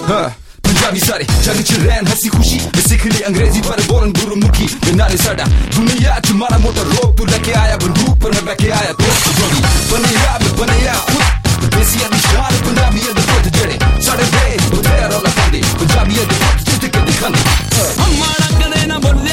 पंजाबी सारे जग च रैन हसी खुशी सिख ली अंग्रेजी पर बोलन गुरुमुखी नाले साडा दुनिया च माड़ा मोटा रोक तू